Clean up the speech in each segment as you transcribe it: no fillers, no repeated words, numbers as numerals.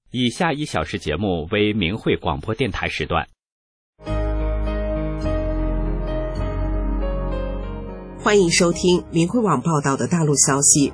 以下1小时节目为明慧广播电台时段。 欢迎收听明慧网报道的大陆消息。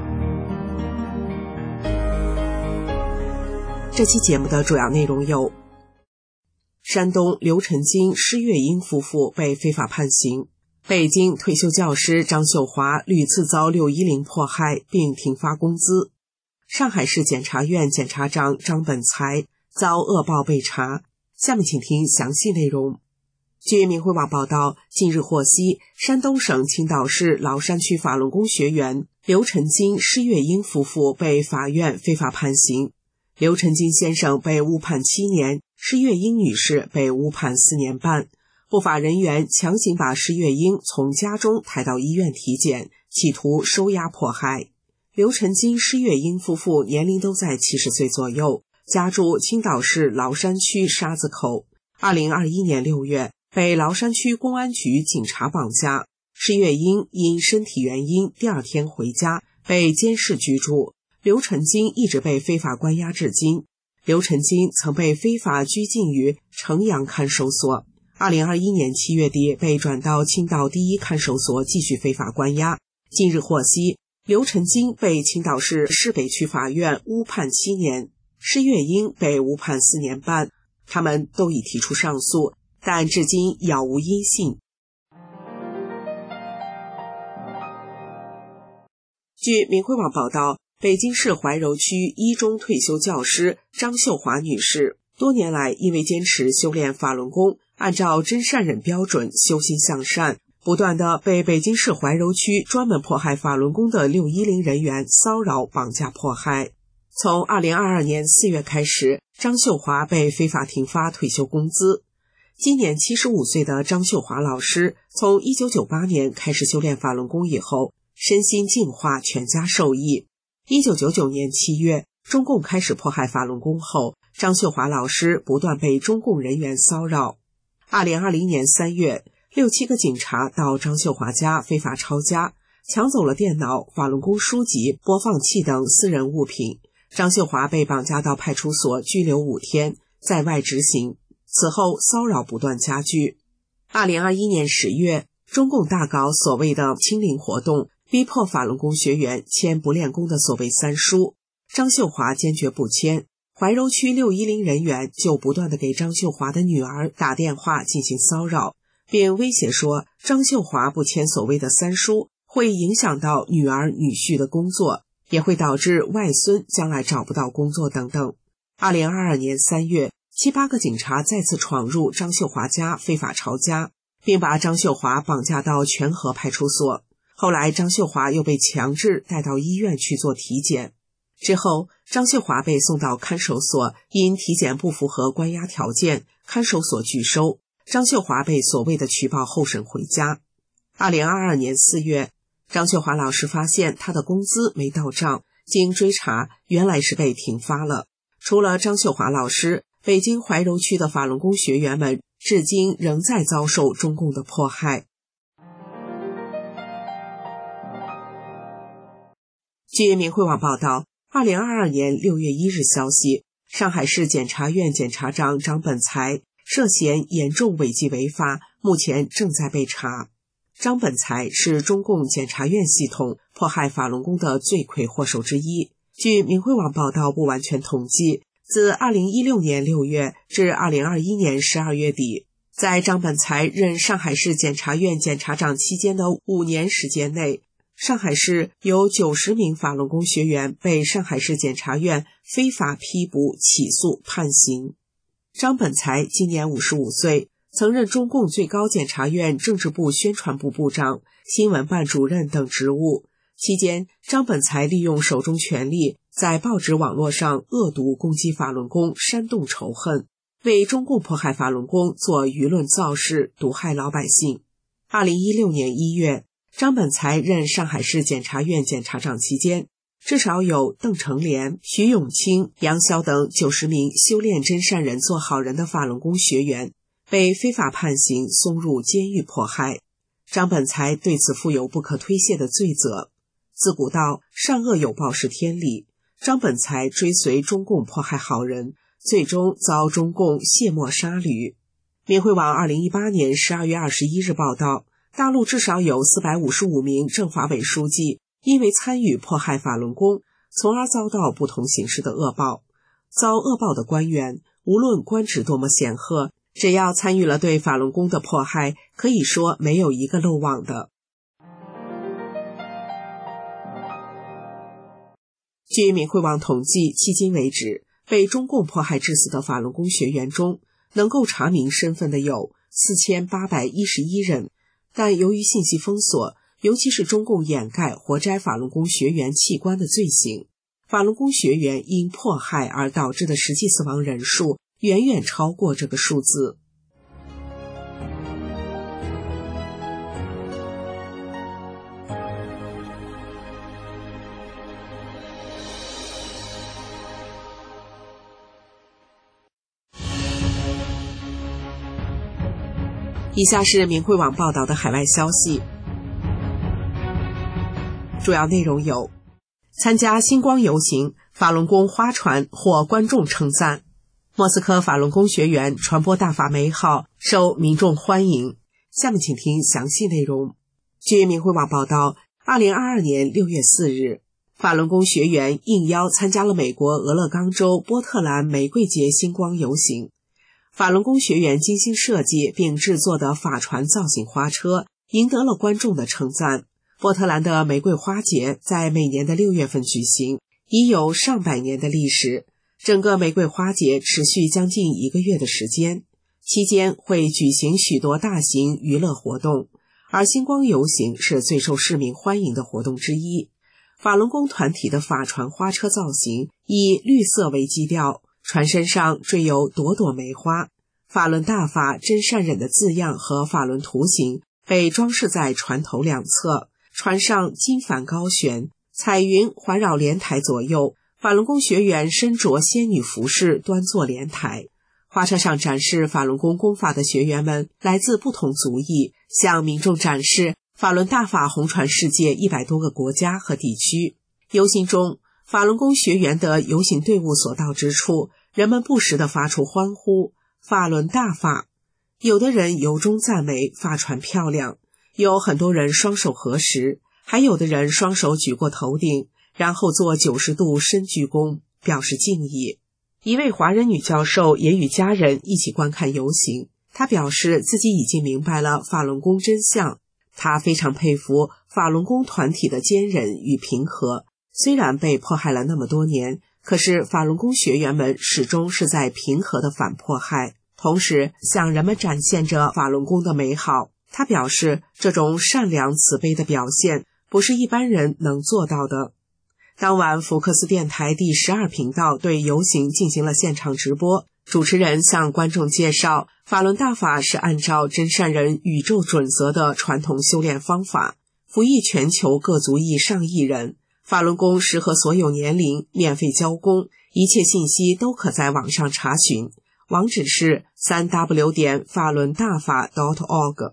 这期节目的主要内容有：山东刘成金、施月英夫妇被非法判刑；北京退休教师张秀华屡次遭610迫害并停发工资；上海市检察院检察长张本才遭恶报被查。下面请听详细内容。据明慧网报道，近日获悉，山东省青岛市崂山区法轮功学员刘成金、施月英夫妇被法院非法判刑。刘成金先生被误判7年，施月英女士被误判4年半。不法人员强行把施月英从家中抬到医院体检，企图收押迫害。刘成金、施月英夫妇年龄都在70岁左右，家住青岛市崂山区沙子口。2021年6月，被崂山区公安局警察绑架。施月英因身体原因第2天回家，被监视居住。刘成金一直被非法关押至今。刘成金曾被非法拘禁于城阳看守所，2021年7月底被转到青岛第一看守所继续非法关押。近日获悉，刘成金被青岛市市北区法院误判7年，施月英被误判4年半，他们都已提出上诉，但至今杳无音信。据明慧网报道，北京市怀柔区一中退休教师张秀华女士多年来因为坚持修炼法轮功，按照真善忍标准修心向善，不断地被北京市怀柔区专门迫害法轮功的610人员骚扰、绑架、迫害。从2022年4月开始，张秀华被非法停发退休工资。今年75岁的张秀华老师，从1998年开始修炼法轮功以后，身心净化，全家受益。1999年7月，中共开始迫害法轮功后，张秀华老师不断被中共人员骚扰。2020年3月，6、7个警察到张秀华家非法抄家，抢走了电脑、法轮功书籍、播放器等私人物品。张秀华被绑架到派出所拘留5天，在外执行。此后骚扰不断加剧。2021年10月，中共大搞所谓的清零活动，逼迫法轮功学员签不练功的所谓3书。张秀华坚决不签，怀柔区610人员就不断地给张秀华的女儿打电话进行骚扰，并威胁说张秀华不签所谓的3书，会影响到女儿女婿的工作，也会导致外孙将来找不到工作等等。2022年3月，7、8个警察再次闯入张秀华家非法抄家，并把张秀华绑架到全河派出所。后来张秀华又被强制带到医院去做体检。之后张秀华被送到看守所，因体检不符合关押条件，看守所拒收。张秀华被所谓的取保候审回家。2022年4月，张秀华老师发现他的工资没到账，经追查原来是被停发了。除了张秀华老师，北京怀柔区的法轮功学员们至今仍在遭受中共的迫害。据明慧网报道，2022年6月1日消息，上海市检察院检察长张本才涉嫌严重违纪违法，目前正在被查。张本才是中共检察院系统迫害法轮功的罪魁祸首之一。据明慧网报道不完全统计，自2016年6月至2021年12月底，在张本才任上海市检察院检察长期间的5年时间内，上海市有90名法轮功学员被上海市检察院非法批捕、起诉、判刑。张本才今年55岁，曾任中共最高检察院政治部宣传部部长、新闻办主任等职务。期间，张本才利用手中权力，在报纸网络上恶毒攻击法轮功，煽动仇恨，为中共迫害法轮功做舆论造势，毒害老百姓。2016年1月，张本才任上海市检察院检察长期间，至少有邓成莲、徐永清、杨潇等90名修炼真善人做好人的法轮功学员被非法判刑，送入监狱迫害。张本才对此负有不可推卸的罪责。自古道善恶有报是天理， 张本才追随中共迫害好人，最终遭中共卸磨杀驴。民汇网2018年12月21日报道，大陆至少有455名政法委书记因为参与迫害法轮功，从而遭到不同形式的恶报。遭恶报的官员，无论官职多么显赫，只要参与了对法轮功的迫害，可以说没有一个漏网的。据民汇网统计，迄今为止，被中共迫害致死的法轮功学员中，能够查明身份的有4811人，但由于信息封锁，尤其是中共掩盖活摘法轮功学员器官的罪行，法轮功学员因迫害而导致的实际死亡人数远远超过这个数字。以下是民汇网报道的海外消息，主要内容有：参加星光游行，法轮功花船获观众称赞；莫斯科法轮功学员传播大法美好，受民众欢迎。下面请听详细内容。据民汇网报道，2022年6月4日，法轮功学员应邀参加了美国俄勒冈州波特兰玫瑰节星光游行。法轮功学员精心设计并制作的法船造型花车赢得了观众的称赞。波特兰的玫瑰花节在每年的6月份举行，已有上百年的历史。整个玫瑰花节持续将近1个月的时间，期间会举行许多大型娱乐活动，而星光游行是最受市民欢迎的活动之一。法轮功团体的法船花车造型以绿色为基调，船身上缀有朵朵梅花，法轮大法真善忍的字样和法轮图形被装饰在船头两侧，船上金帆高悬，彩云环绕莲台左右，法轮功学员身着仙女服饰端坐莲台。花车上展示法轮功功法的学员们来自不同族裔，向民众展示法轮大法红传世界100多个国家和地区。游行中，法轮功学员的游行队伍所到之处，人们不时地发出欢呼，法轮大法。有的人由衷赞美法船漂亮，有很多人双手合十，还有的人双手举过头顶，然后做90度深鞠躬，表示敬意。一位华人女教授也与家人一起观看游行，她表示自己已经明白了法轮功真相，她非常佩服法轮功团体的坚韧与平和。虽然被迫害了那么多年，可是法轮功学员们始终是在平和的反迫害，同时向人们展现着法轮功的美好。他表示，这种善良慈悲的表现不是一般人能做到的。当晚，福克斯电台第12频道对游行进行了现场直播，主持人向观众介绍，法轮大法是按照真善人宇宙准则的传统修炼方法，服役全球各族裔上亿人。法轮功适合所有年龄，免费教功，一切信息都可在网上查询，网址是3w. 法轮大法 .org。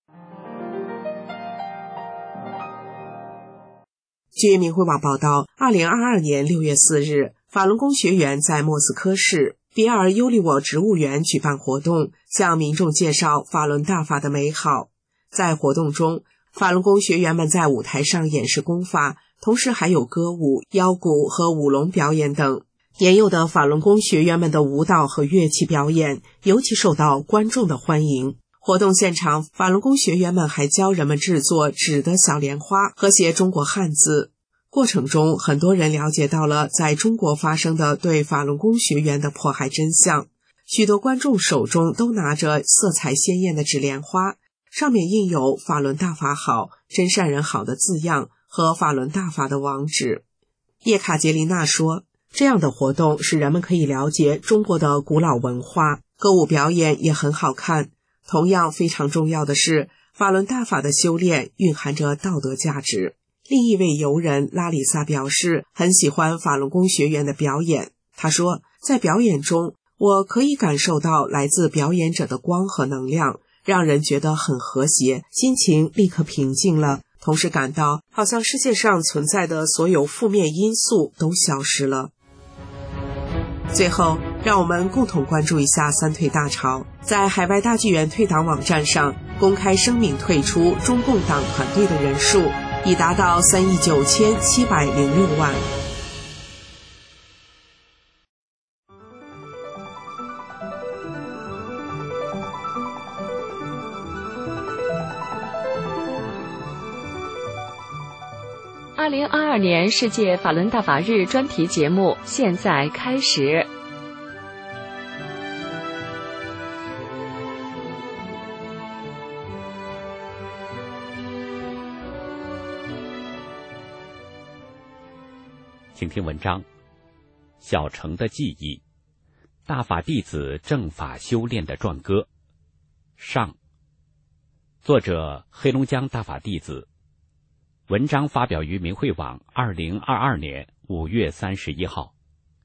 据民汇网报道，2022年6月4日，法轮功学员在莫斯科市比尔尤利沃植物园举办活动，向民众介绍法轮大法的美好。在活动中，法轮功学员们在舞台上演示功法，同时还有歌舞、腰鼓和舞龙表演等。年幼的法轮功学员们的舞蹈和乐器表演尤其受到观众的欢迎。活动现场，法轮功学员们还教人们制作纸的小莲花和写中国汉字。过程中，很多人了解到了在中国发生的对法轮功学员的迫害真相。许多观众手中都拿着色彩鲜艳的纸莲花，上面印有法轮大法好、真善人好的字样和法轮大法的网址。叶卡捷琳娜说，这样的活动使人们可以了解中国的古老文化，歌舞表演也很好看。同样非常重要的是，法轮大法的修炼蕴含着道德价值。另一位游人拉里萨表示，很喜欢法轮功学员的表演。他说，在表演中，我可以感受到来自表演者的光和能量，让人觉得很和谐，心情立刻平静了。 同时感到好像世界上存在的所有负面因素都消失了。最后，让我们共同关注一下三退大潮。在海外大剧院退党网站上公开声明退出中共党团队的人数已达到39706万。 2022年世界法轮大法日专题节目现在开始。 请听文章《小乘的记忆》，大法弟子正法修炼的壮歌。上，作者黑龙江大法弟子。文章发表于明慧网2022年5月31号。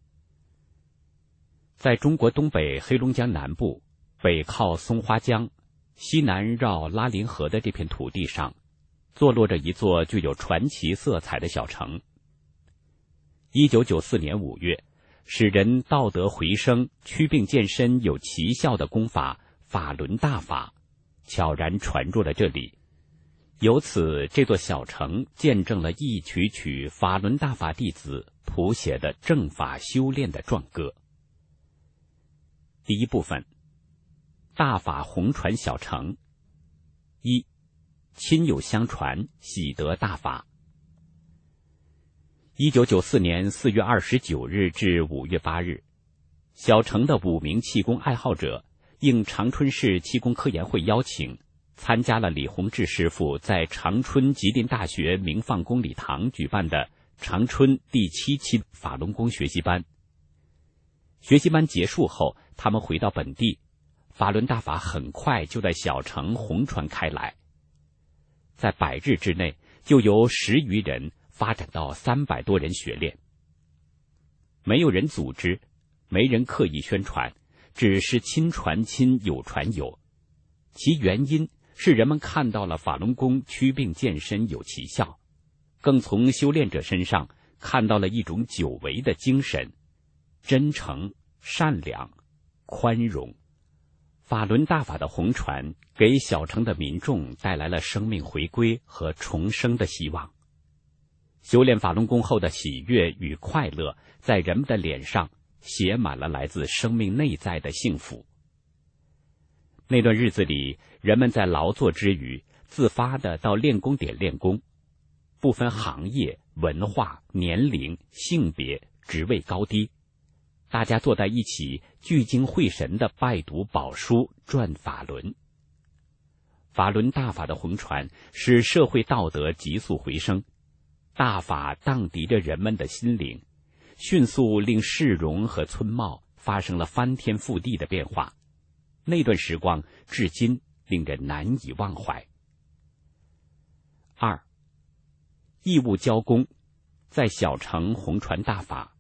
在中国东北黑龙江南部，北靠松花江，西南绕拉林河的这片土地上，坐落着一座具有传奇色彩的小城。1994年5月，使人道德回升、祛病健身有奇效的功法法轮大法悄然传入了这里。由此，这座小城见证了一曲曲法轮大法弟子谱写的正法修炼的壮歌。第一部分，大法红传小城。一，亲友相传，喜得大法。1994年4月29日至5月8日，小城的5名气功爱好者应长春市气功科研会邀请，参加了李洪志师傅在长春吉林大学明放公礼堂举办的长春第7期法轮功学习班。学习班结束后，他们回到本地，法轮大法很快就在小城红传开来。在100日之内，就由10余人发展到300多人学练。没有人组织，没人刻意宣传，只是亲传亲，友传友。其原因是人们看到了法轮功祛病健身有奇效，更从修炼者身上看到了一种久违的精神：真诚、善良、宽容。法轮大法的红传给小城的民众带来了生命回归和重生的希望。修炼法轮功后的喜悦与快乐，在人们的脸上写满了来自生命内在的幸福。那段日子里，人们在劳作之余，自发地到练功点练功，不分行业、文化、年龄、性别、职位高低，大家坐在一起，聚精会神地拜读宝书，转法轮。法轮大法的红传使社会道德急速回升，大法荡涤着人们的心灵，迅速令市容和村貌发生了翻天覆地的变化。那段时光至今令人难以忘怀。2. 义务交工，在小城红传大法。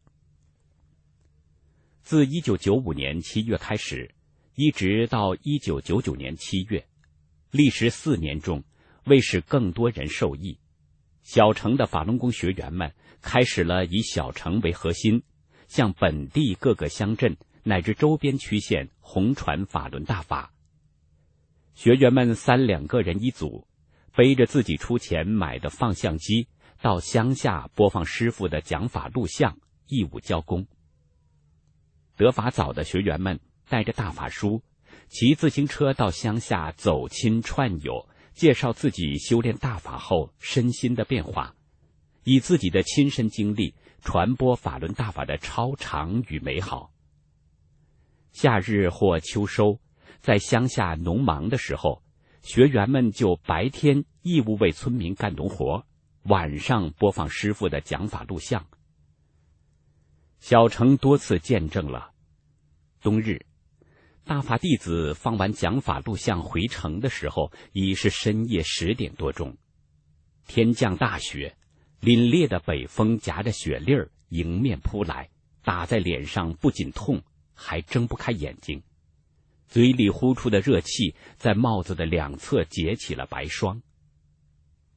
自1995年7月开始，一直到1999年7月，历时4年中，为使更多人受益，小城的法轮功学员们开始了以小城为核心，向本地各个乡镇乃至周边区县红传法轮大法。学员们3、2个人一组，背着自己出钱买的放相机，到乡下播放师傅的讲法录像，义务交工。得法早的学员们带着大法书，骑自行车到乡下走亲串友，介绍自己修炼大法后身心的变化，以自己的亲身经历传播法轮大法的超常与美好。夏日或秋收，在乡下农忙的时候，学员们就白天义务为村民干农活，晚上播放师傅的讲法录像。小城多次见证了冬日，大法弟子放完讲法录像回城的时候，已是深夜10点多钟。天降大雪，凛冽的北风夹着雪粒儿迎面扑来，打在脸上不仅痛，还睁不开眼睛。嘴里呼出的热气在帽子的2侧结起了白霜。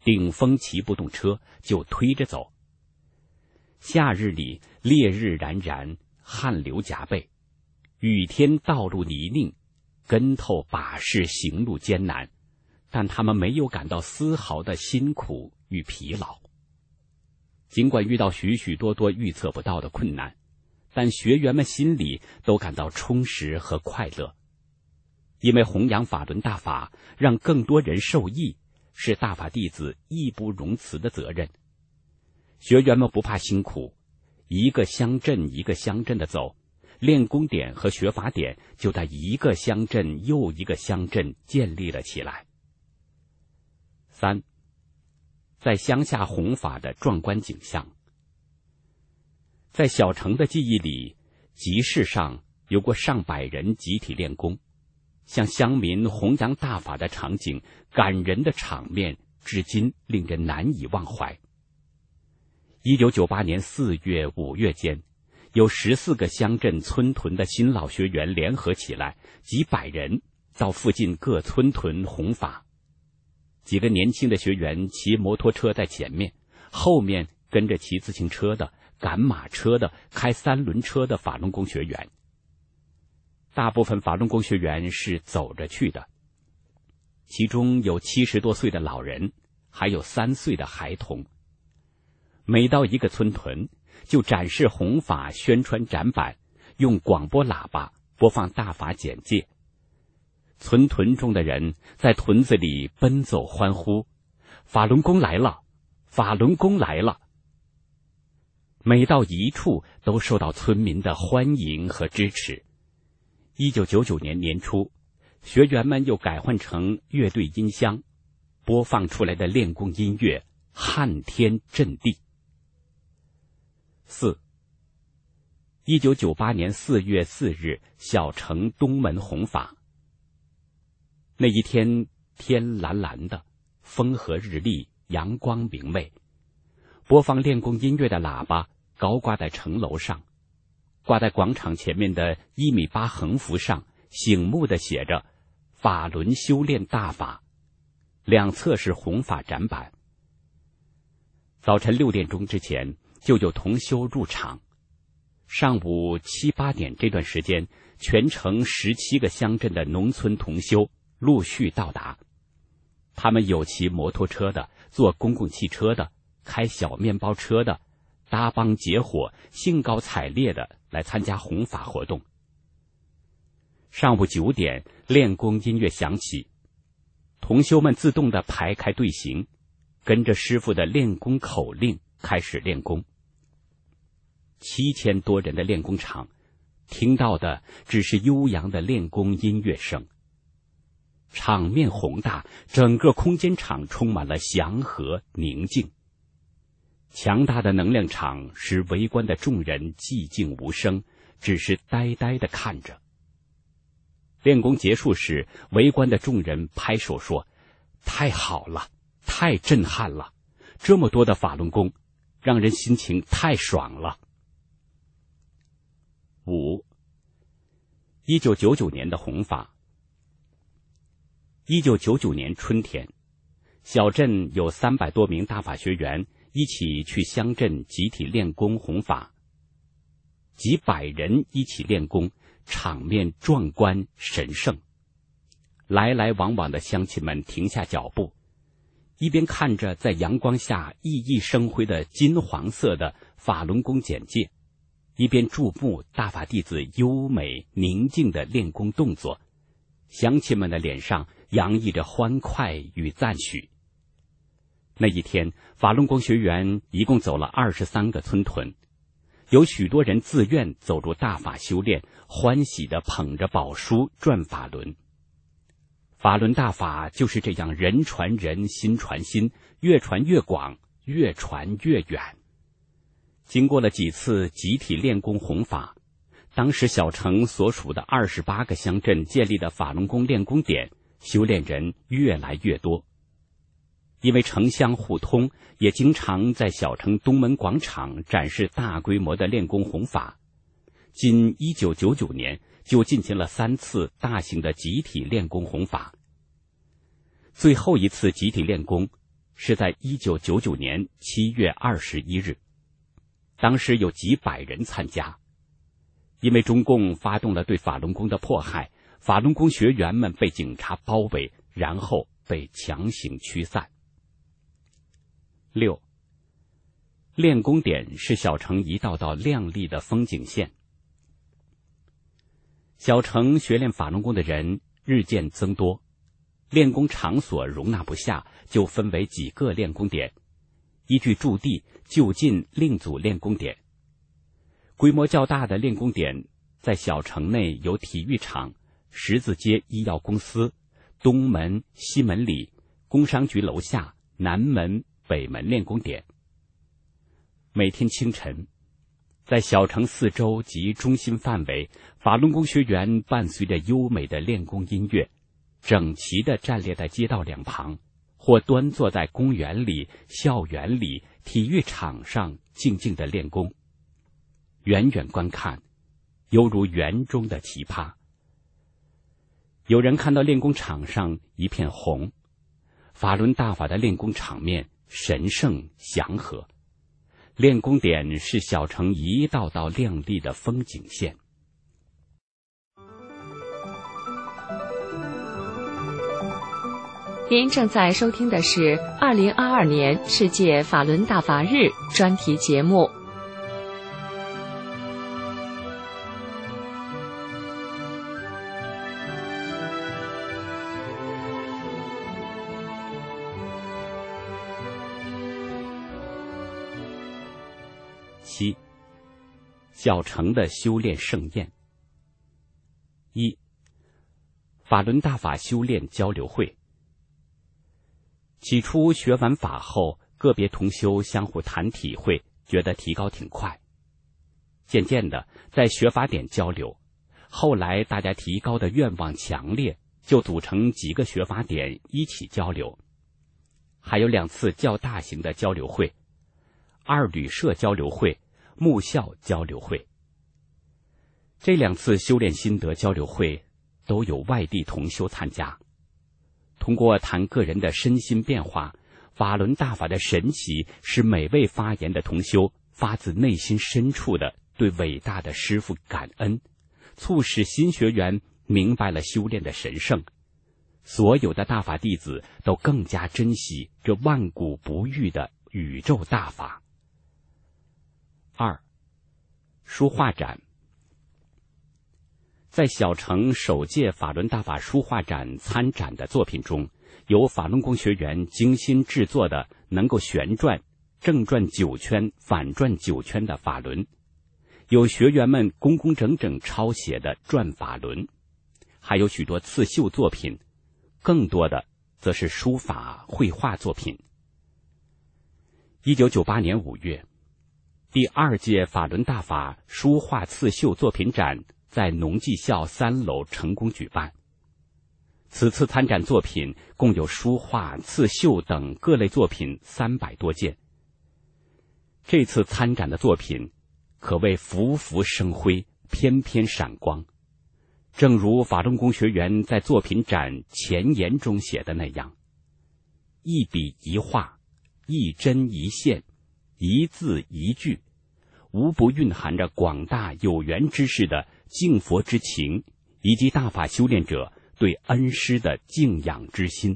顶风骑不动车，就推着走。夏日里烈日燃燃，汗流浃背；雨天道路泥泞，跟头把式，行路艰难。但他们没有感到丝毫的辛苦与疲劳。尽管遇到许许多多预测不到的困难，但学员们心里都感到充实和快乐。因为弘扬法轮大法，让更多人受益，是大法弟子义不容辞的责任。学员们不怕辛苦，一个乡镇一个乡镇的走，练功点和学法点就在一个乡镇又一个乡镇建立了起来。3. 在乡下弘法的壮观景象。在小城的记忆里，集市上有过上百人集体练功，向乡民弘扬大法的场景，感人的场面至今令人难以忘怀。1998年4月、5月间，有14个乡镇村屯的新老学员联合起来，几百人到附近各村屯弘法。几个年轻的学员骑摩托车在前面，后面跟着骑自行车的、赶马车的、开3轮车的法轮功学员。大部分法轮功学员是走着去的，其中有70多岁的老人，还有3岁的孩童。每到一个村屯，就展示弘法宣传展板，用广播喇叭播放大法简介。村屯中的人在屯子里奔走欢呼：法轮功来了，法轮功来了。每到一处都受到村民的欢迎和支持。1999年年初，学员们又改换成乐队音箱，播放出来的练功音乐撼天震地。4. 1998年4月4日，小城东门弘法。那一天，天蓝蓝的，风和日丽，阳光明媚。播放练功音乐的喇叭高挂在城楼上，挂在广场前面的1.8米横幅上醒目地写着“法轮修炼大法”，两侧是弘法展板。早晨6点钟之前就有同修入场，上午7、8点这段时间，全城17个乡镇的农村同修陆续到达。他们有骑摩托车的，坐公共汽车的，开小面包车的，搭帮结伙，兴高采烈的来参加弘法活动。上午9点，练功音乐响起，同修们自动的排开队形，跟着师父的练功口令开始练功。7000多人的练功场，听到的只是悠扬的练功音乐声。场面宏大，整个空间场充满了祥和宁静。强大的能量场使围观的众人寂静无声，只是呆呆地看着。练功结束时，围观的众人拍手说：“太好了，太震撼了！这么多的法轮功，让人心情太爽了。”5. 1999年的弘法。1999年春天，小镇有300多名大法学员一起去乡镇集体练功弘法，几百人一起练功，场面壮观神圣。来来往往的乡亲们停下脚步，一边看着在阳光下熠熠生辉的金黄色的法轮功简介，一边注目大法弟子优美宁静的练功动作。乡亲们的脸上洋溢着欢快与赞许。那一天，法轮功学员一共走了23个村屯，有许多人自愿走入大法修炼，欢喜地捧着宝书转法轮。法轮大法就是这样人传人，心传心，越传越广，越传越远。经过了几次集体练功弘法，当时小城所属的28个乡镇建立的法轮功练功点，修炼人越来越多。因为城乡互通，也经常在小城东门广场展示大规模的练功弘法。仅1999年就进行了3次大型的集体练功弘法。最后一次集体练功是在1999年7月21日，当时有几百人参加。因为中共发动了对法轮功的迫害，法轮功学员们被警察包围，然后被强行驱散。6. 练功点是小城一道道亮丽的风景线。小城学练法轮功的人日渐增多，练功场所容纳不下，就分为几个练功点，依据驻地就近另组练功点。规模较大的练功点在小城内有体育场、十字街医药公司、东门、西门里、工商局楼下、南门、北门练功点。每天清晨，在小城四周及中心范围，法轮功学员伴随着优美的练功音乐，整齐地站列在街道两旁，或端坐在公园里、校园里、体育场上静静地练功。远远观看，犹如园中的奇葩。有人看到练功场上一片红，法轮大法的练功场面神圣祥和。练功点是小城一道道亮丽的风景线。 您正在收听的是2022年世界法轮大法日专题节目。 7. 小城的修炼盛宴。1. 法轮大法修炼交流会。起初学完法后，个别同修相互谈体会，觉得提高挺快。渐渐的，在学法点交流，后来大家提高的愿望强烈，就组成几个学法点一起交流。还有2次较大型的交流会，二旅社交流会、木校交流会。这2次修炼心得交流会都有外地同修参加。通过谈个人的身心变化，法轮大法的神奇，使每位发言的同修发自内心深处的对伟大的师父感恩，促使新学员明白了修炼的神圣。所有的大法弟子都更加珍惜这万古不遇的宇宙大法。2. 书画展。在小城首届法轮大法书画展参展的作品中，有法轮功学员精心制作的能够旋转、正转9圈、反转9圈的法轮，有学员们工工整整抄写的转法轮，还有许多刺绣作品，更多的则是书法绘画作品。1998年5月，第2届法轮大法书画刺绣作品展在农技校3楼成功举办。此次参展作品共有书画、刺绣等各类作品300多件。这次参展的作品可谓浮浮生辉，翩翩闪光。正如法轮功学员在作品展前言中写的那样，一笔一画，一针一线，一字一句，无不蕴含着广大有缘之士的敬佛之情，以及大法修炼者对恩师的敬仰之心。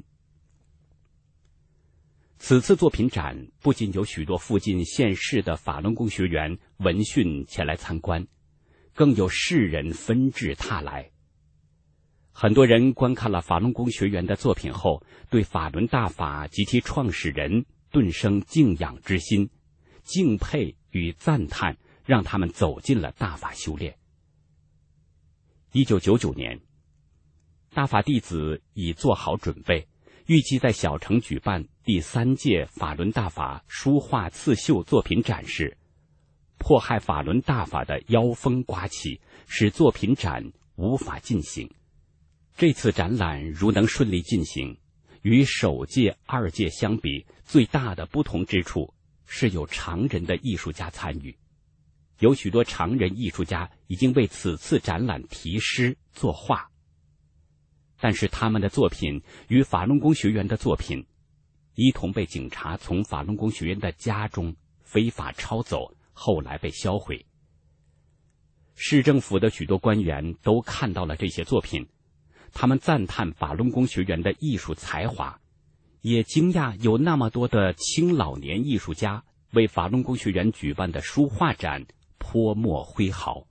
此次作品展不仅有许多附近县市的法轮功学员闻讯前来参观，更有世人纷至沓来。很多人观看了法轮功学员的作品后，对法轮大法及其创始人顿生敬仰之心，敬佩与赞叹让他们走进了大法修炼。1999年，大法弟子已做好准备，预计在小城举办第3届法轮大法书画刺绣作品展时，迫害法轮大法的妖风刮起，使作品展无法进行。这次展览如能顺利进行，与首届、2届相比，最大的不同之处是有常人的艺术家参与。有许多常人艺术家已经为此次展览题诗作画，但是他们的作品与法轮功学员的作品一同被警察从法轮功学员的家中非法抄走，后来被销毁。市政府的许多官员都看到了这些作品，他们赞叹法轮功学员的艺术才华，也惊讶有那么多的青老年艺术家为法轮功学员举办的书画展泼墨挥毫。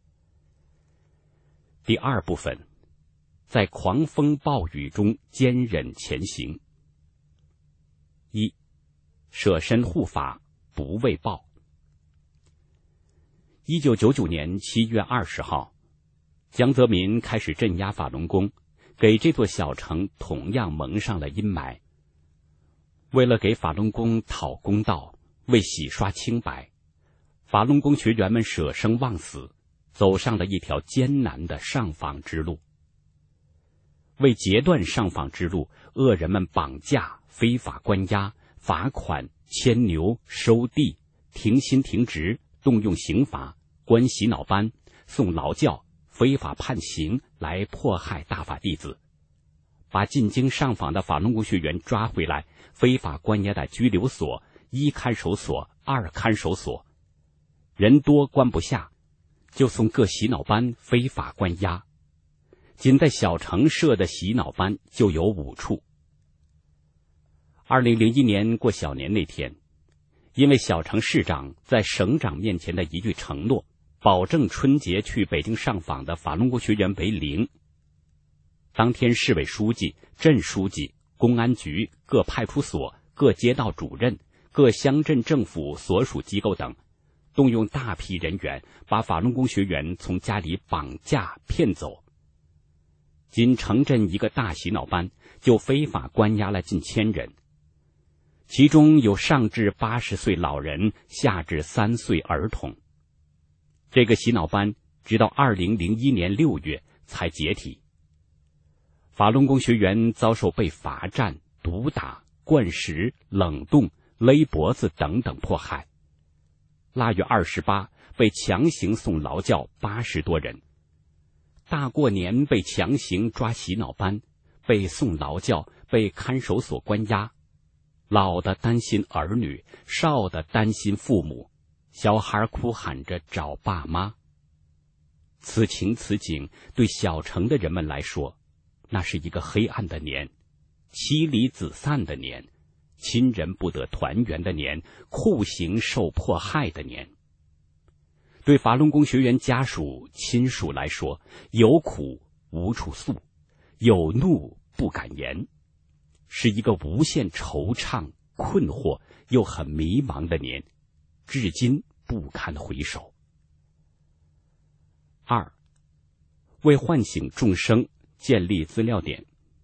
第二部分，在狂风暴雨中坚忍前行。一，舍身护法，不为报。1999年7月20号，江泽民开始镇压法轮功，给这座小城同样蒙上了阴霾。为了给法轮功讨公道，为洗刷清白，法轮功学员们舍生忘死，走上了一条艰难的上访之路。为截断上访之路，恶人们绑架、非法关押、罚款、牵牛、收地、停薪停职、动用刑罚、关洗脑班、送劳教、非法判刑来迫害大法弟子，把进京上访的法轮功学员抓回来，非法关押在拘留所、1看守所、2看守所，人多关不下，就送各洗脑班非法关押。仅在小城设的洗脑班就有5处。2001年过小年那天，因为小城市长在省长面前的一句承诺，保证春节去北京上访的法轮功学员为0。当天市委书记、镇书记、公安局、各派出所、各街道主任、各乡镇政府所属机构等，动用大批人员把法轮功学员从家里绑架骗走。仅城镇一个大洗脑班就非法关押了近1000人，其中有上至80岁老人，下至3岁儿童。这个洗脑班直到2001年6月才解体。法轮功学员遭受被罚站、毒打、灌食、冷冻、勒脖子等等迫害。腊月28被强行送劳教80多人。大过年被强行抓洗脑班，被送劳教，被看守所关押。老的担心儿女，少的担心父母，小孩哭喊着找爸妈。此情此景对小城的人们来说，那是一个黑暗的年，妻离子散的年，亲人不得团圆的年，酷刑受迫害的年。对法轮功学员家属、亲属来说，有苦无处诉，有怒不敢言，是一个无限惆怅、困惑又很迷茫的年，至今不堪回首。2，为唤醒众生，建立资料点。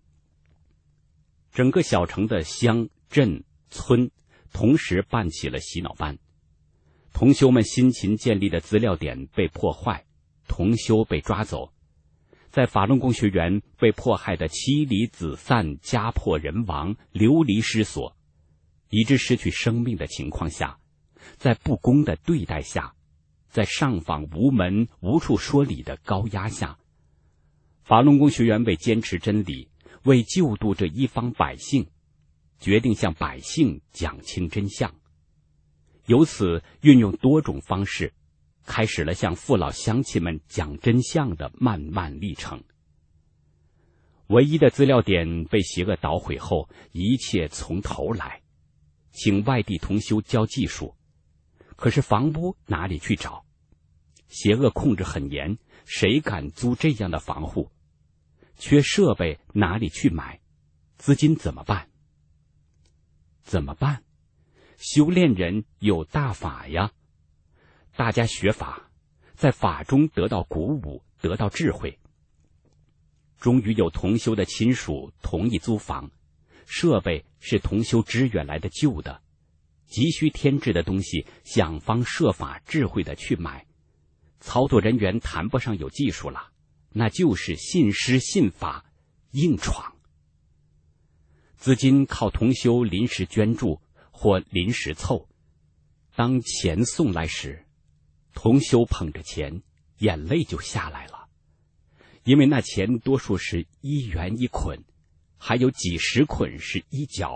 整个小城的乡镇村同时办起了洗脑班，同修们辛勤建立的资料点被破坏，同修被抓走。在法轮功学员被迫害的妻离子散、家破人亡、流离失所，以致失去生命的情况下，在不公的对待下，在上访无门、无处说理的高压下，法轮功学员为坚持真理，为救度这一方百姓，决定向百姓讲清真相。由此运用多种方式，开始了向父老乡亲们讲真相的漫漫历程。唯一的资料点被邪恶捣毁后，一切从头来，请外地同修教技术，可是房屋哪里去找？邪恶控制很严，谁敢租这样的房户？缺设备哪里去买？资金怎么办？怎么办？修炼人有大法呀，大家学法，在法中得到鼓舞，得到智慧。终于有同修的亲属同意租房，设备是同修支援来的旧的，急需添置的东西想方设法智慧的去买。操作人员谈不上有技术了，那就是信师信法，硬闯。资金靠同修临时捐助或临时凑，当钱送来时，同修捧着钱，眼泪就下来了，因为那钱多数是1元1捆，还有几十捆是1角、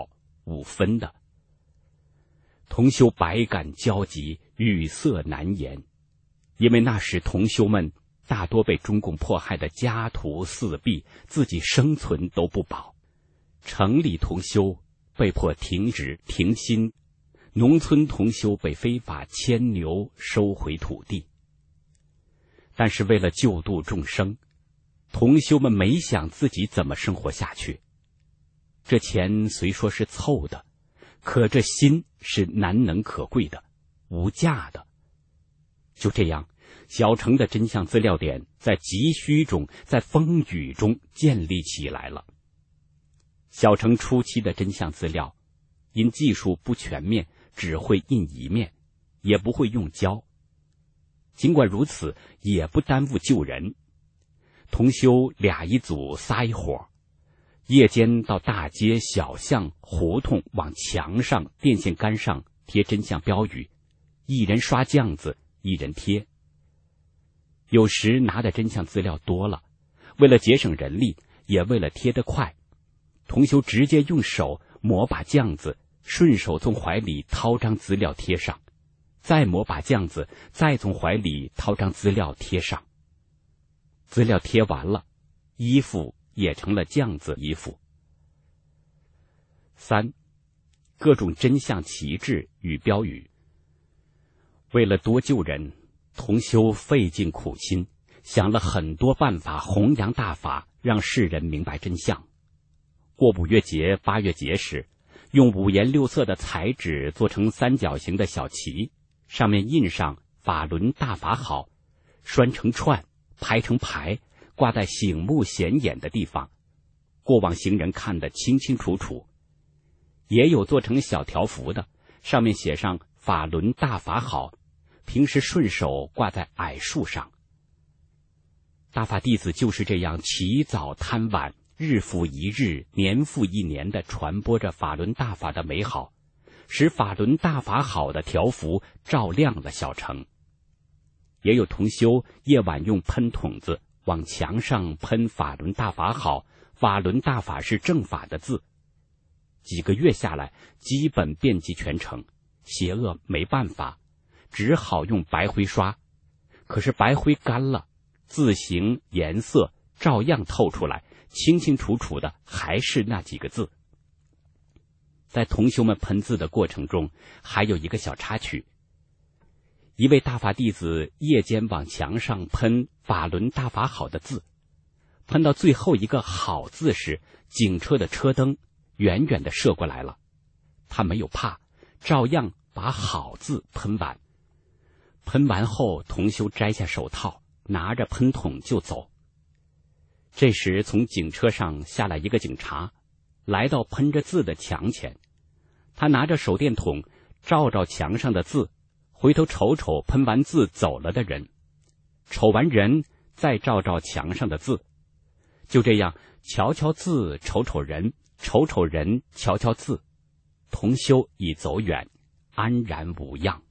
5分的。同修百感交集，语塞难言，因为那时同修们大多被中共迫害的家徒四壁，自己生存都不保。城里同修被迫停职停薪，农村同修被非法牵牛收回土地。但是为了救度众生，同修们没想自己怎么生活下去。这钱虽说是凑的，可这心是难能可贵的，无价的。就这样，小城的真相资料点在急需中，在风雨中建立起来了。小城初期的真相资料，因技术不全面，只会印一面，也不会用胶。尽管如此，也不耽误救人。同修俩一组仨一伙，夜间到大街小巷胡同往墙上电线杆上贴真相标语，一人刷浆子，一人贴。有时拿的真相资料多了，为了节省人力，也为了贴得快，同修直接用手抹把浆子，顺手从怀里掏张资料贴上，再抹把浆子，再从怀里掏张资料贴上。资料贴完了，衣服也成了浆子衣服。3. 各种真相旗帜与标语。为了多救人，同修费尽苦心，想了很多办法弘扬大法，让世人明白真相。过5月节、8月节时，用5颜6色的彩纸做成三角形的小旗，上面印上法轮大法好，拴成串，排成排，挂在醒目显眼的地方，过往行人看得清清楚楚。也有做成小条幅的，上面写上法轮大法好，平时顺手挂在矮树上。大法弟子就是这样起早贪晚，日复一日，年复一年地传播着法轮大法的美好，使法轮大法好的条幅照亮了小城。也有同修夜晚用喷筒子往墙上喷法轮大法好，法轮大法是正法的字。几个月下来，基本遍及全城，邪恶没办法，只好用白灰刷。可是白灰干了，字形颜色照样透出来，清清楚楚的还是那几个字。在同修们喷字的过程中，还有一个小插曲。一位大法弟子夜间往墙上喷法轮大法好的字，喷到最后一个好字时，警车的车灯远远地射过来了，他没有怕，照样把好字喷完。喷完后，同修摘下手套，拿着喷筒就走。这时从警车上下来一个警察，来到喷着字的墙前，他拿着手电筒照照墙上的字，回头瞅瞅喷完字走了的人，瞅完人再照照墙上的字，就这样瞧瞧字，瞅瞅人，瞅瞅人，瞧瞧字，同修已走远，安然无恙。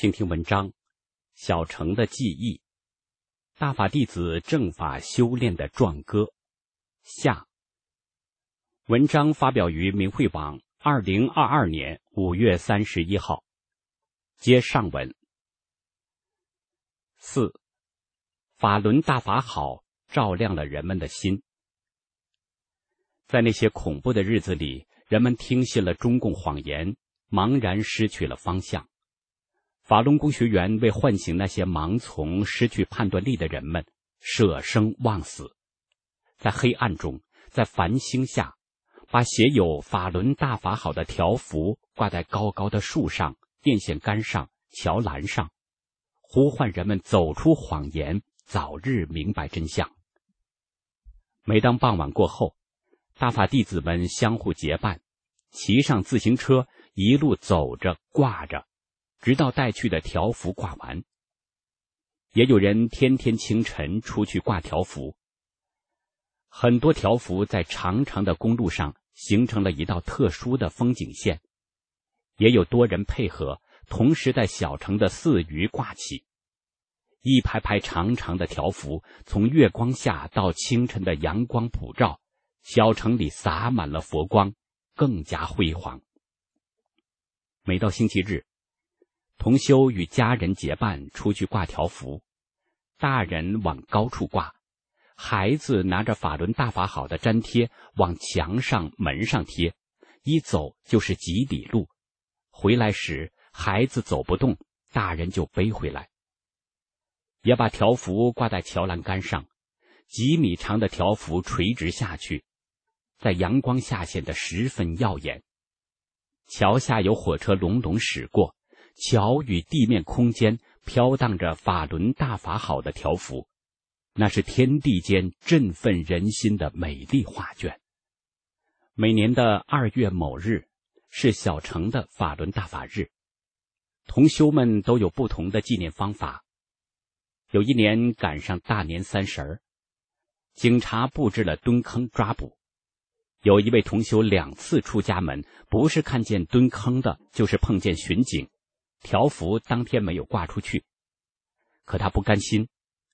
请听文章《小乘的记忆》，大法弟子正法修炼的壮歌下。文章发表于明慧网2022年5月31号。接上文。4. 法轮大法好，照亮了人们的心。在那些恐怖的日子里，人们听信了中共谎言，茫然失去了方向。法轮功学员为唤醒那些盲从、失去判断力的人们，舍生忘死，在黑暗中，在繁星下，把写有法轮大法好的条幅挂在高高的树上、电线杆上、桥栏上，呼唤人们走出谎言，早日明白真相。每当傍晚过后，大法弟子们相互结伴，骑上自行车，一路走着挂着，直到带去的条幅挂完。也有人天天清晨出去挂条幅。很多条幅在长长的公路上形成了一道特殊的风景线，也有多人配合，同时在小城的四隅挂起。一排排长长的条幅从月光下到清晨的阳光普照，小城里洒满了佛光，更加辉煌。每到星期日，同修与家人结伴出去挂条幅，大人往高处挂，孩子拿着法轮大法好的粘贴往墙上门上贴，一走就是几里路，回来时孩子走不动，大人就背回来。也把条幅挂在桥栏杆上，几米长的条幅垂直下去，在阳光下显得十分耀眼。桥下有火车隆隆驶过，桥与地面空间飘荡着法轮大法好的条幅，那是天地间振奋人心的美丽画卷。每年的2月某日是小城的法轮大法日，同修们都有不同的纪念方法。有一年赶上大年30，警察布置了蹲坑抓捕。有一位同修2次出家门，不是看见蹲坑的，就是碰见巡警，条幅当天没有挂出去。可他不甘心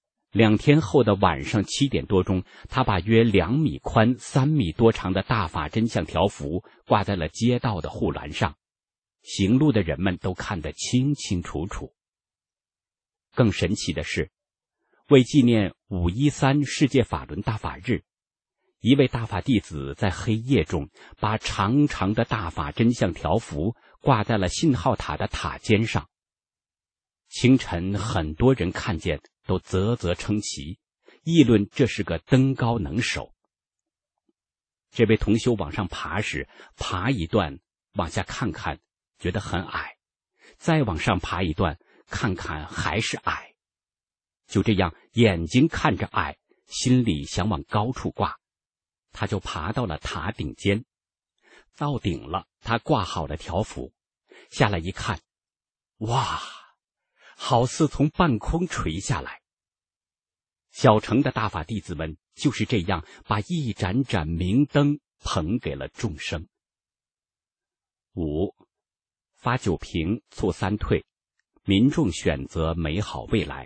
，2天后的晚上7点多钟，他把约2米宽、3米多长的大法真相条幅挂在了街道的护栏上，行路的人们都看得清清楚楚。更神奇的是，为纪念513世界法轮大法日，一位大法弟子在黑夜中把长长的大法真相条幅挂在了信号塔的塔尖上。清晨很多人看见都啧啧称奇，议论这是个登高能手。这位同修往上爬时，爬一段往下看看，觉得很矮，再往上爬一段看看还是矮。就这样眼睛看着矮，心里想往高处挂，他就爬到了塔顶尖。到顶了，他挂好了条幅，下来一看，哇，好似从半空垂下来。小城的大法弟子们就是这样把一盏盏明灯捧给了众生。5. 发酒瓶促三退，民众选择美好未来。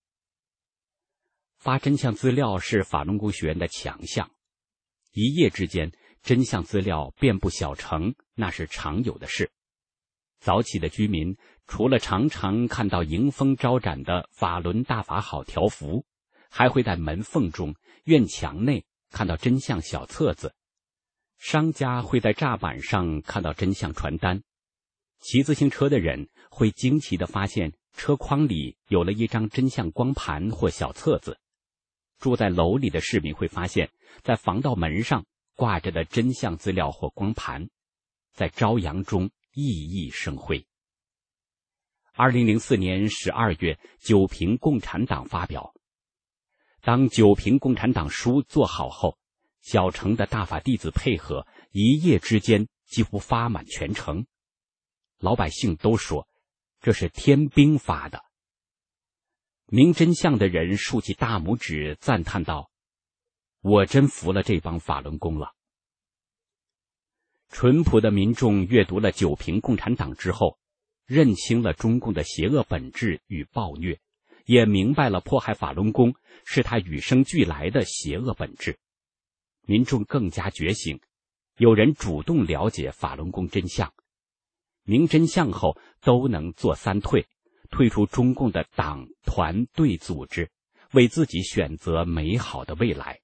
发真相资料是法轮功学员的强项，一夜之间真相资料遍布小城，那是常有的事。早起的居民除了常常看到迎风招展的法轮大法好条幅，还会在门缝中、院墙内看到真相小册子，商家会在栅板上看到真相传单，骑自行车的人会惊奇地发现车筐里有了一张真相光盘或小册子。住在楼里的市民会发现，在防盗门上挂着的真相资料或光盘，在朝阳中熠熠生辉。2004年12月，九平共产党发表。当九平共产党书做好后，小城的大法弟子配合，一夜之间几乎发满全城。老百姓都说，这是天兵发的。明真相的人竖起大拇指赞叹道：我真服了这帮法轮功了。淳朴的民众阅读了九平共产党之后， 认清了中共的邪恶本质与暴虐，也明白了迫害法轮功是他与生俱来的邪恶本质。民众更加觉醒，有人主动了解法轮功真相，明真相后都能做三退，退出中共的党团队组织，为自己选择美好的未来。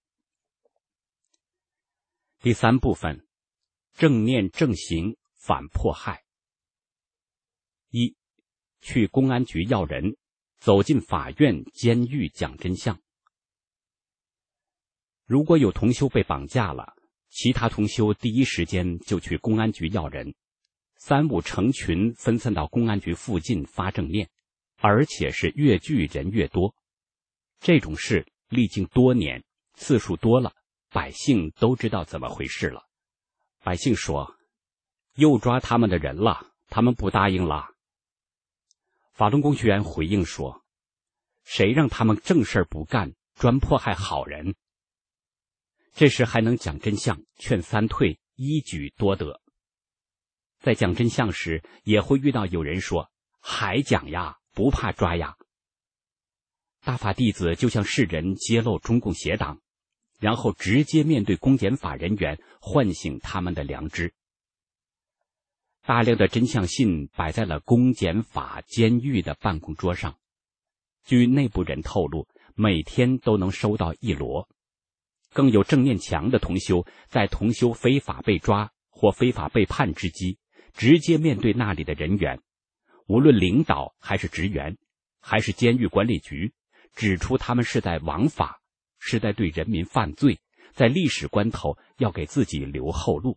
第三部分，正念正行反迫害。一，去公安局要人，走进法院、监狱讲真相。如果有同修被绑架了，其他同修第一时间就去公安局要人，3、5成群分散到公安局附近发正念，而且是越聚人越多。这种事历经多年，次数多了，百姓都知道怎么回事了。百姓说，又抓他们的人了，他们不答应了。法轮功学员回应说，谁让他们正事不干，专迫害好人？这时还能讲真相，劝三退，一举多得。在讲真相时，也会遇到有人说，还讲呀，不怕抓呀。大法弟子就向世人揭露中共邪党，然后直接面对公检法人员，唤醒他们的良知。大量的真相信摆在了公检法监狱的办公桌上，据内部人透露，每天都能收到1摞。更有正念强的同修，在同修非法被抓或非法被判之际，直接面对那里的人员，无论领导还是职员，还是监狱管理局，指出他们是在枉法，是在对人民犯罪，在历史关头要给自己留后路。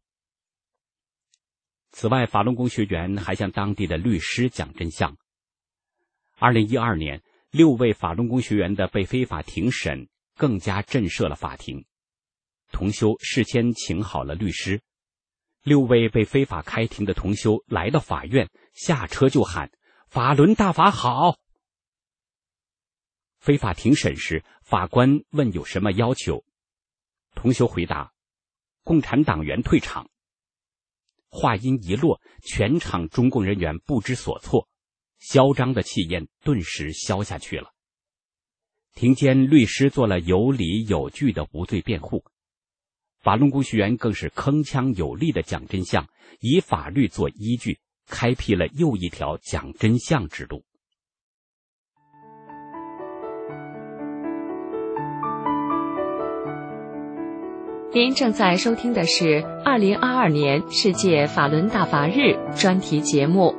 此外，法轮功学员还向当地的律师讲真相。2012年，6位法轮功学员的被非法庭审更加震慑了法庭。同修事先请好了律师，6位被非法开庭的同修来到法院，下车就喊法轮大法好。非法庭审时，法官问有什么要求，同修回答共产党员退场。话音一落，全场中共人员不知所措，嚣张的气焰顿时消下去了。庭间律师做了有理有据的无罪辩护，法轮功学员更是铿锵有力的讲真相，以法律做依据，开辟了又一条讲真相之路。 您正在收听的是2022年世界法轮大法日专题节目。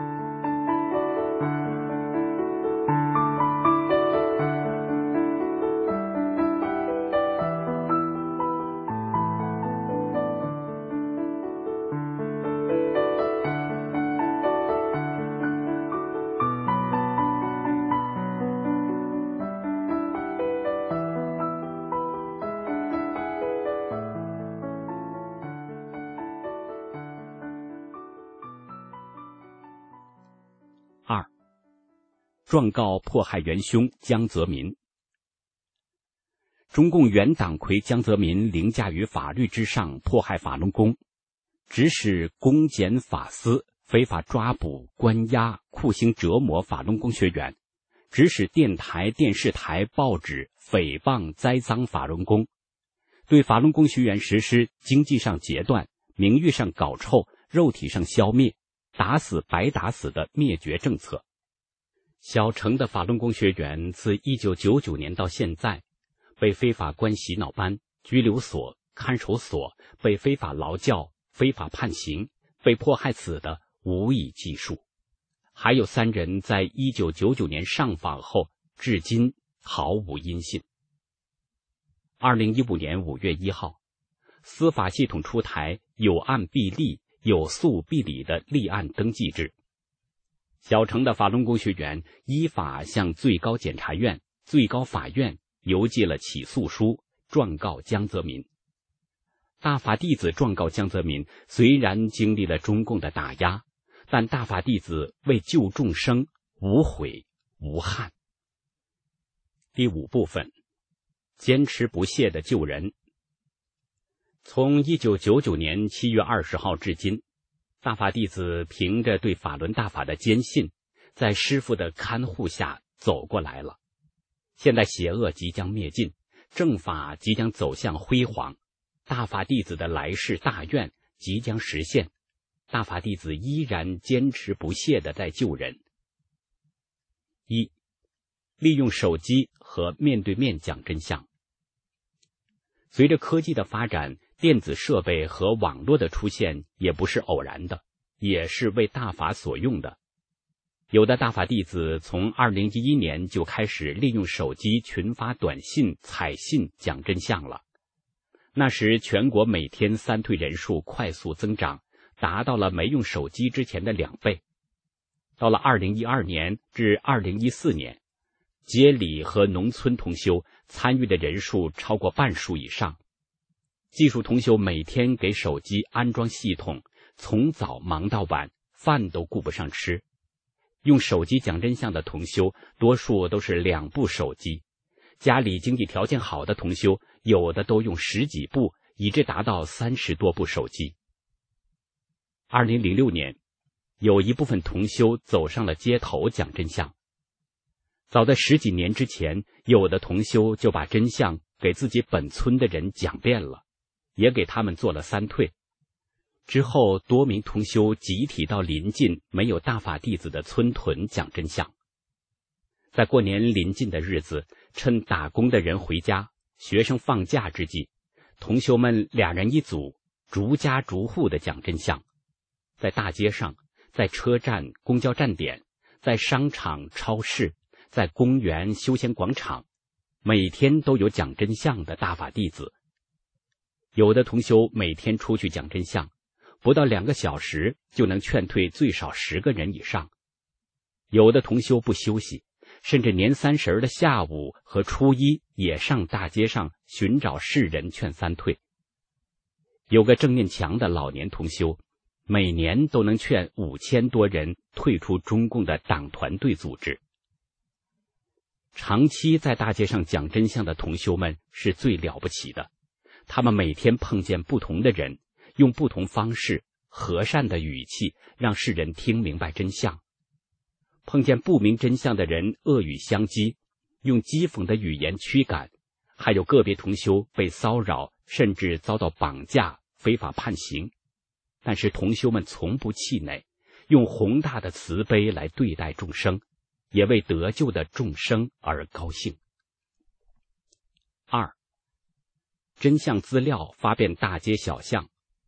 2、状告迫害元凶江泽民。中共原党魁江泽民凌驾于法律之上，迫害法轮功，指使公检法司非法抓捕、关押、酷刑折磨法轮功学员，指使电台、电视台、报纸诽谤、栽赃法轮功，对法轮功学员实施经济上截断、名誉上搞臭、肉体上消灭、打死白打死的灭绝政策。小城的法轮功学员自1999年到现在，被非法关洗脑班、拘留所、看守所，被非法劳教、非法判刑，被迫害死的无以计数。还有3人在1999年上访后，至今毫无音信。2015年5月1号，司法系统出台有案必立、有诉必理的立案登记制。小城的法轮功学员依法向最高检察院、最高法院邮寄了起诉书，状告江泽民。大法弟子状告江泽民，虽然经历了中共的打压，但大法弟子为救众生，无悔无憾。第5部分，坚持不懈的救人。从1999年7月20号至今， 大法弟子凭着对法轮大法的坚信，在师父的看护下走过来了。现在邪恶即将灭尽，正法即将走向辉煌，大法弟子的来世大愿即将实现，大法弟子依然坚持不懈地在救人。一、利用手机和面对面讲真相。随着科技的发展，电子设备和网络的出现也不是偶然的，也是为大法所用的。有的大法弟子从2011年就开始利用手机群发短信、彩信讲真相了。那时全国每天三退人数快速增长，达到了没用手机之前的2倍。到了2012年至2014年，街里和农村同修参与的人数超过半数以上。技术同修每天给手机安装系统，从早忙到晚，饭都顾不上吃。用手机讲真相的同修多数都是2部手机，家里经济条件好的同修有的都用10几部，以致达到30多部手机。2006年，有一部分同修走上了街头讲真相。早在10几年之前，有的同修就把真相给自己本村的人讲遍了，也给他们做了3退。之后多名同修集体到临近没有大法弟子的村屯讲真相。在过年临近的日子，趁打工的人回家，学生放假之际，同修们2人一组，逐家逐户的讲真相。在大街上，在车站、公交站点，在商场、超市，在公园、休闲广场，每天都有讲真相的大法弟子。有的同修每天出去讲真相，不到2个小时就能劝退最少10个人以上。有的同修不休息，甚至年30的下午和初一也上大街上寻找世人劝3退。有个正念强的老年同修，每年都能劝5000多人退出中共的党团队组织。长期在大街上讲真相的同修们是最了不起的，他们每天碰见不同的人，用不同方式、和善的语气让世人听明白真相。碰见不明真相的人恶语相讥，用讥讽的语言驱赶，还有个别同修被骚扰，甚至遭到绑架、非法判刑。但是同修们从不气馁，用宏大的慈悲来对待众生，也为得救的众生而高兴。2、真相资料发遍大街小巷。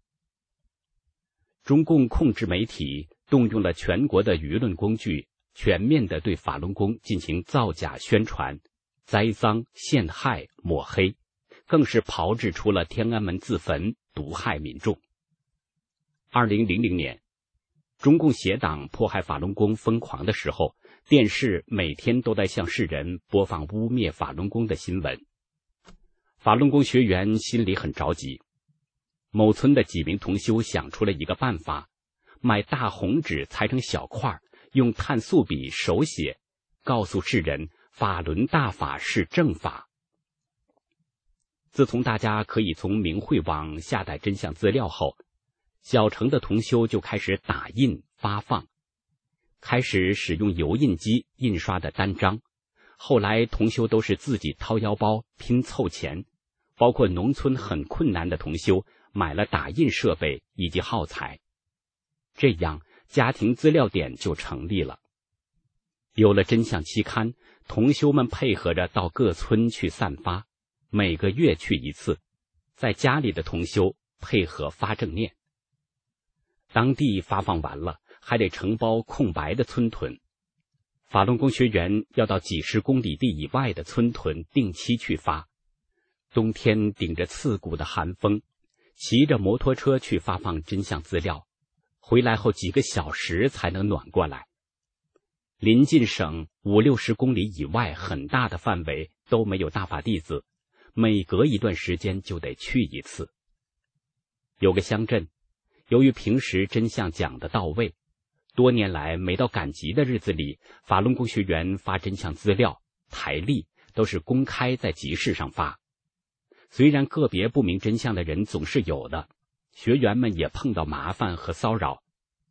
中共控制媒体动用了全国的舆论工具，全面地对法轮功进行造假宣传、栽赃、陷害、抹黑，更是炮制出了天安门自焚，毒害民众。2000年，中共邪党迫害法轮功疯狂的时候，电视每天都在向世人播放污蔑法轮功的新闻。法轮功学员心里很着急。某村的几名同修想出了一个办法，买大红纸裁成小块，用碳素笔手写，告诉世人法轮大法是正法。自从大家可以从明慧网下载真相资料后，小城的同修就开始打印发放，开始使用油印机印刷的单张，后来同修都是自己掏腰包拼凑钱，包括农村很困难的同修买了打印设备以及耗材。这样家庭资料点就成立了。有了真相期刊，同修们配合着到各村去散发，每个月去1次，在家里的同修配合发正念。当地发放完了，还得承包空白的村屯。法轮功学员要到几十公里地以外的村屯定期去发。冬天顶着刺骨的寒风，骑着摩托车去发放真相资料，回来后几个小时才能暖过来。临近省50-60公里以外很大的范围都没有大法弟子，每隔一段时间就得去1次。有个乡镇，由于平时真相讲得到位，多年来每到赶集的日子里，法轮功学员发真相资料、台历都是公开在集市上发。虽然个别不明真相的人总是有的，学员们也碰到麻烦和骚扰，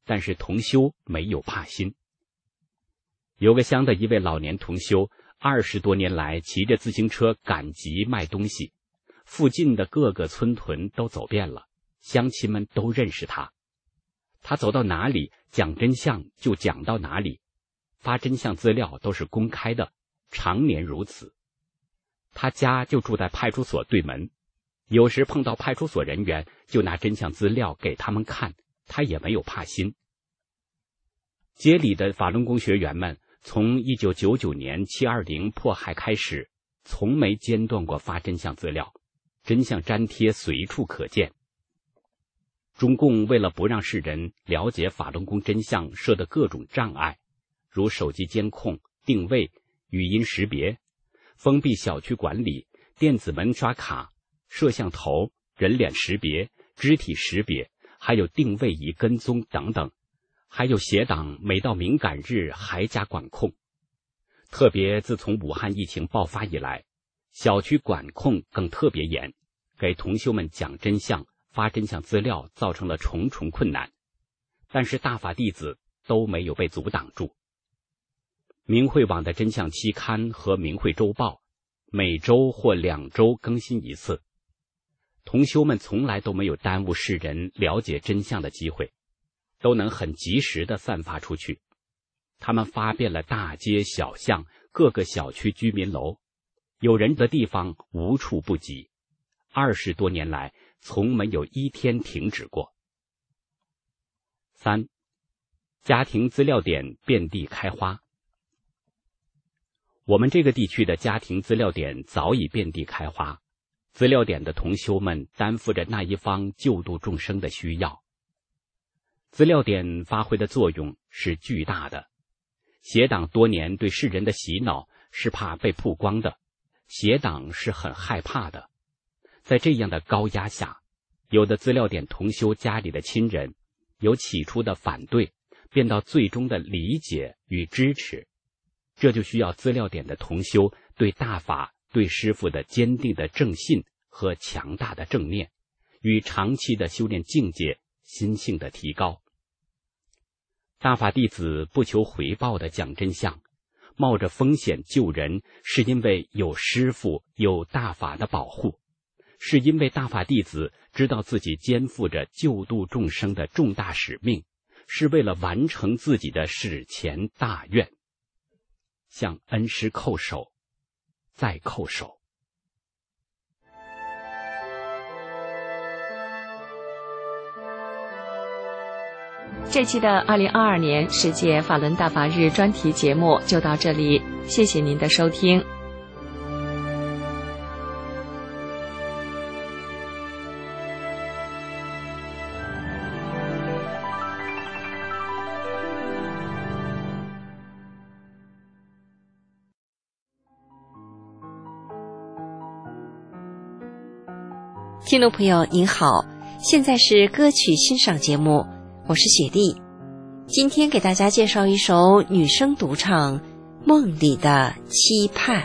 但是同修没有怕心。有个乡的一位老年同修，20多年来骑着自行车赶集卖东西，附近的各个村屯都走遍了，乡亲们都认识他。他走到哪里讲真相就讲到哪里，发真相资料都是公开的，常年如此。他家就住在派出所对门，有时碰到派出所人员就拿真相资料给他们看，他也没有怕心。街里的法轮功学员们从1999年720迫害开始，从没间断过发真相资料，真相粘贴随处可见。中共为了不让世人了解法轮功真相设的各种障碍，如手机监控、定位、语音识别、封闭小区管理、电子门刷卡、摄像头、人脸识别、肢体识别，还有定位仪跟踪等等，还有邪党每到敏感日还加管控。特别自从武汉疫情爆发以来，小区管控更特别严，给同修们讲真相、发真相资料造成了重重困难，但是大法弟子都没有被阻挡住。明慧网的真相期刊和明慧周报每周或2周更新一次，同修们从来都没有耽误世人了解真相的机会，都能很及时地散发出去。他们发遍了大街小巷、各个小区居民楼，有人的地方无处不及，20多年来从没有一天停止过。3. 家庭资料点遍地开花。我们这个地区的家庭资料点早已遍地开花，资料点的同修们担负着那一方救度众生的需要。资料点发挥的作用是巨大的，邪党多年对世人的洗脑是怕被曝光的，邪党是很害怕的。在这样的高压下，有的资料点同修家里的亲人由起初的反对变到最终的理解与支持，这就需要资料点的同修对大法、对师父的坚定的正信和强大的正念，与长期的修炼境界、心性的提高。大法弟子不求回报的讲真相，冒着风险救人，是因为有师父、有大法的保护，是因为大法弟子知道自己肩负着救度众生的重大使命，是为了完成自己的史前大愿。向恩师叩首，再叩首。 这期的2022年世界法轮大法日专题节目就到这里，谢谢您的收听。 听众朋友您好，现在是歌曲欣赏节目，我是雪莉。今天给大家介绍一首女声独唱《梦里的期盼》。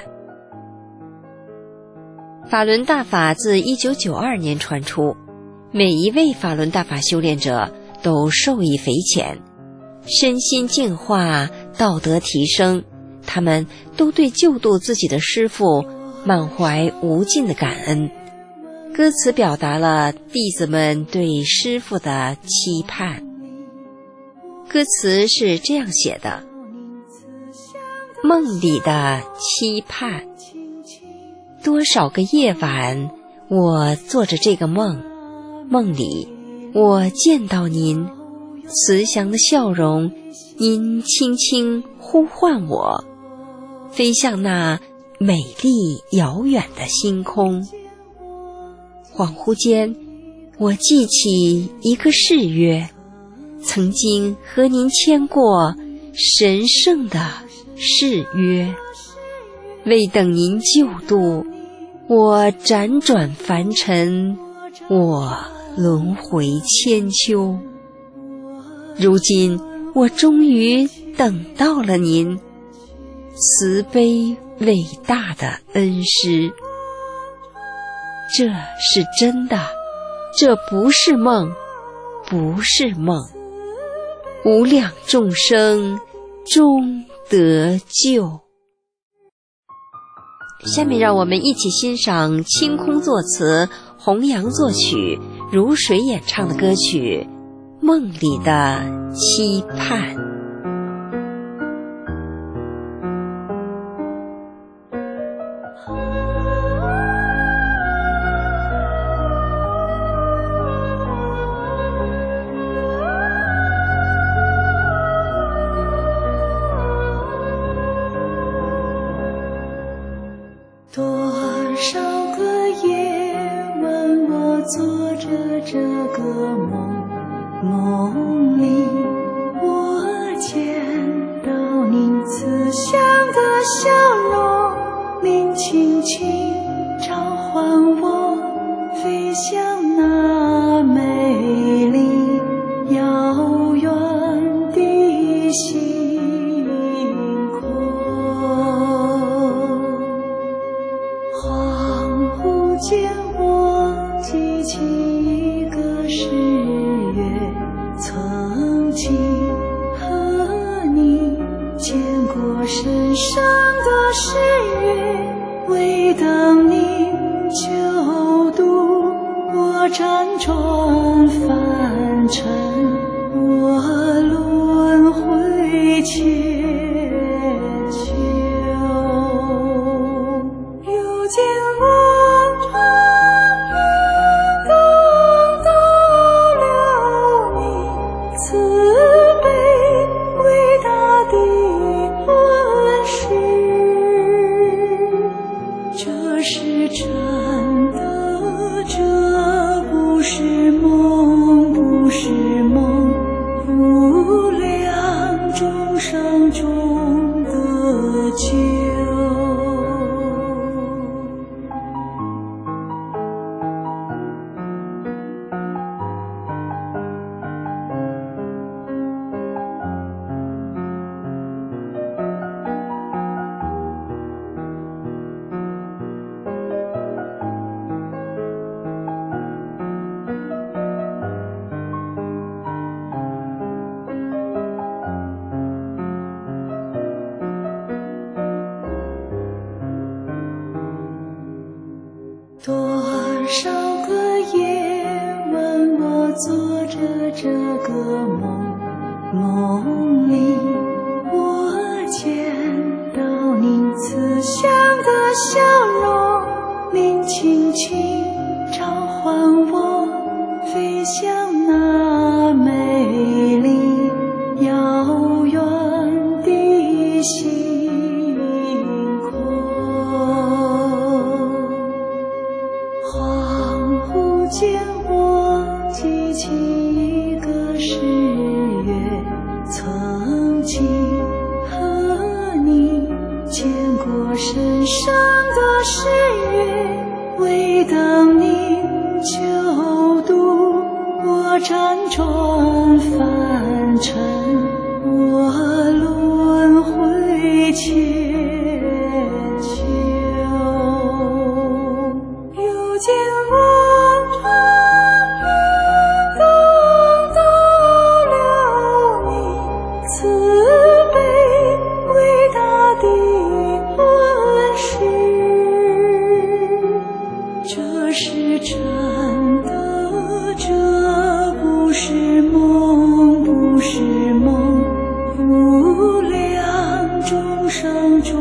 法轮大法自1992年传出，每一位法轮大法修炼者都受益匪浅，身心净化，道德提升，他们都对救度自己的师父满怀无尽的感恩。歌词表达了弟子们对师父的期盼。歌词是这样写的：梦里的期盼，多少个夜晚我做着这个梦，梦里我见到您慈祥的笑容，您轻轻呼唤我，飞向那美丽遥远的星空。恍惚间，我记起一个誓约，曾经和您签过神圣的誓约。为等您救度，我辗转凡尘，我轮回千秋。如今我终于等到了您，慈悲伟大的恩师。这是真的，这不是梦，不是梦。 无量众生终得救。下面让我们一起欣赏清空作词、弘扬作曲、如水演唱的歌曲《梦里的期盼》。 多少个夜晚，我做着这个梦，梦里我见到您慈祥的笑容，您轻轻召唤我，飞向那美丽遥远的星空。恍惚间我记起一个誓约，曾经和你牵过深深的誓约，为等您救度我辗转凡尘，我轮回千秋。又见我穿越等到了你慈悲伟大的恩师，这是真的，这不是梦，不是梦，无量众生中得救。多少个夜晚，我做着这个梦，梦里我见到您慈祥的笑容，您轻轻召唤我，飞向那美丽遥远的星空。恍惚间我记起一个誓约，曾经和你牵过深深的誓约，为等您救度我辗转凡尘，我轮回千秋。又见我穿越等到了你慈悲伟大的恩师，这是真的，这不是梦，不是梦，无量众生中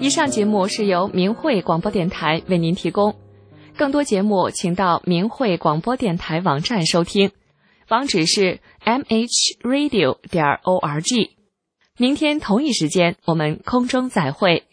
以上节目是由明慧广播电台为您提供，更多节目请到明慧广播电台网站收听，网址是 mhradio.org。明天同一时间我们空中再会。